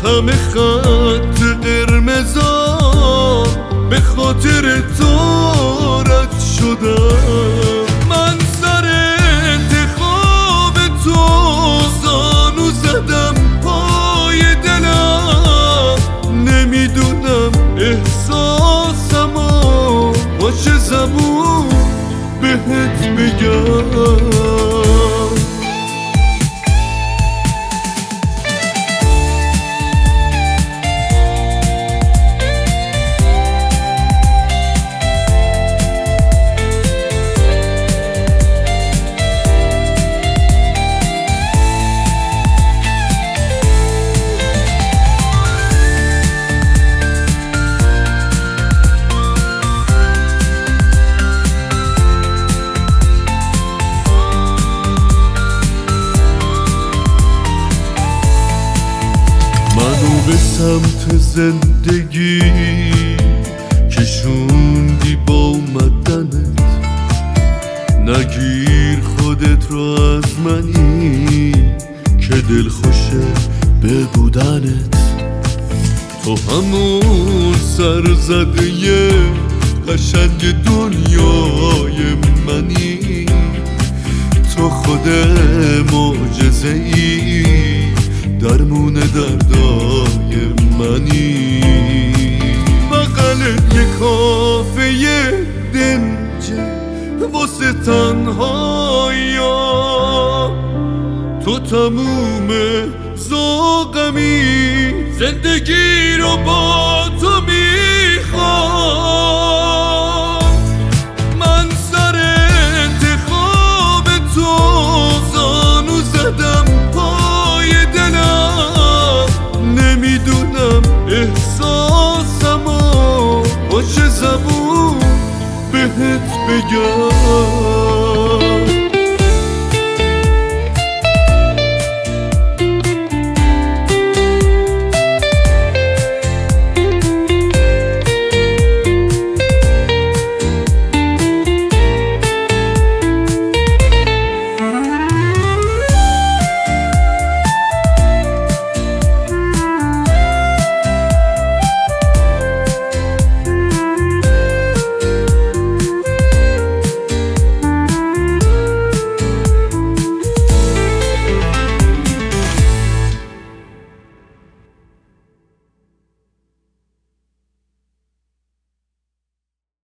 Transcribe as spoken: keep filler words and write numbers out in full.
همه خط قرمزا به خاطر تو رد شدم. من سر انتخاب تو زانو زدم پای دلم، نمیدونم احساسمو با چه زبون بهت بگم. منو به سمت زندگی کشوندی با اومدنت، نگیر خودت رو از منی که دل خوشه به بودنت. تو همون سرزده قشنگ دنیای منی، تو خود معجزه ای درمون دردای منی. بغلت یه کافه دنجه واسه تنهایا، تو تموم ذوقمی، زندگی رو با تو میخوام. من سر انتخاب تو زانو زدم پای دلم، نمیدونم احساسمو با چه زبون بهت بگم.